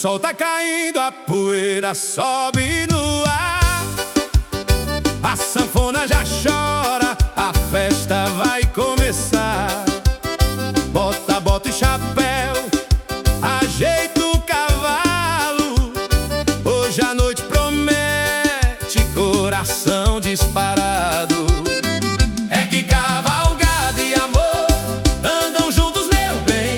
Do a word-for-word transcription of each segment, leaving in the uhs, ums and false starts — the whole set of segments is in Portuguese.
sol tá caindo, a poeira sobe no ar. A sanfona já chora, a festa vai começar. Bota, bota e chapéu, ajeita o cavalo. Hoje a noite promete coração disparado. É que cavalgada e amor andam juntos, meu bem.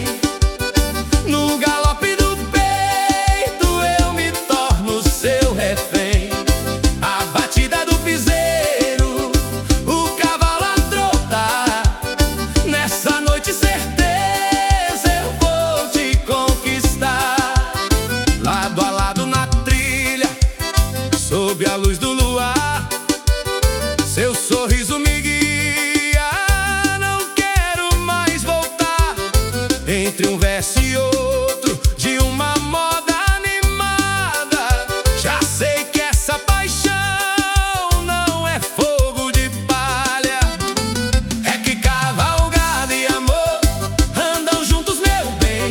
No galope do peito eu me torno seu refém. A batida do piseiro, o cavalo a trotar. Nessa noite certeza eu vou te conquistar. Lado a lado na trilha, sob a luz do luar, seu sorriso me guia, não quero mais voltar. Entre um verso e outro de uma moda animada, já sei que essa paixão não é fogo de palha. É que cavalgada e amor andam juntos, meu bem.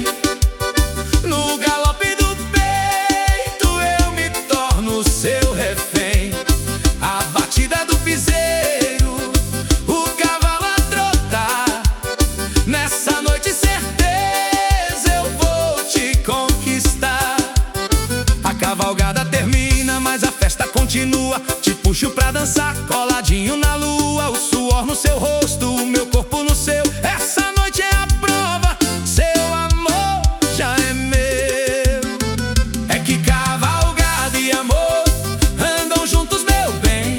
No galope do peito eu me torno seu refém. A batida do piseiro, o cavalo a trotar. Nessa noite certeza eu vou te conquistar. A cavalgada termina, mas a festa continua. Te puxo pra dançar, coladinho na lua. O suor no seu rosto, o meu corpo no seu. Essa noite é a prova, seu amor já é meu. É que cavalgada e amor andam juntos, meu bem.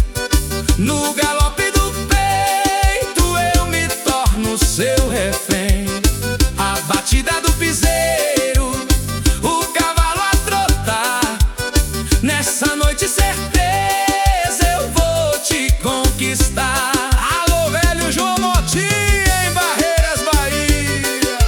No galope do peito eu me torno seu refém. A batida do piseiro, o cavalo a trotar. Nessa noite certeza eu vou te conquistar. Alô, velho João Motinha em Barreiras, Bahia.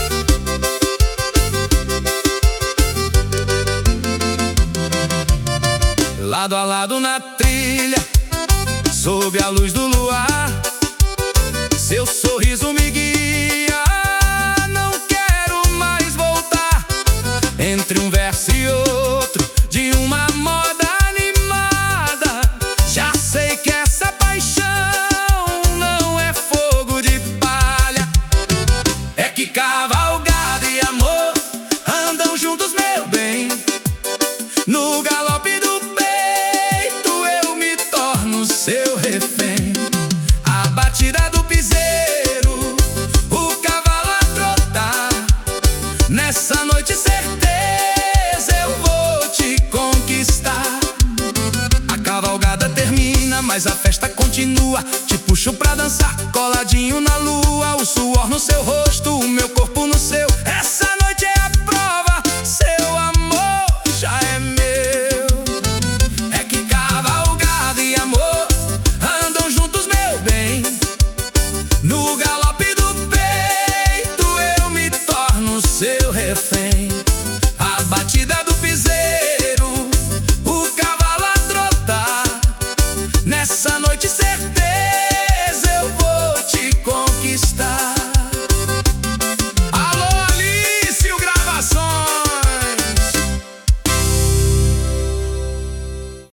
Lado a lado na trilha, sob a luz do luar, seu sorriso me guia, não quero mais voltar. Entre um verso e outro de uma moda animada, já sei que essa paixão não é fogo de palha. É que cavalgada e amor andam juntos, meu bem. No galope do peito eu me torno seu refém. A batida do piseiro, o cavalo a trotar. Nessa noite certeza eu vou te conquistar. A cavalgada termina, mas a festa continua. Te puxo pra dançar, coladinho na lua. O suor no seu rosto,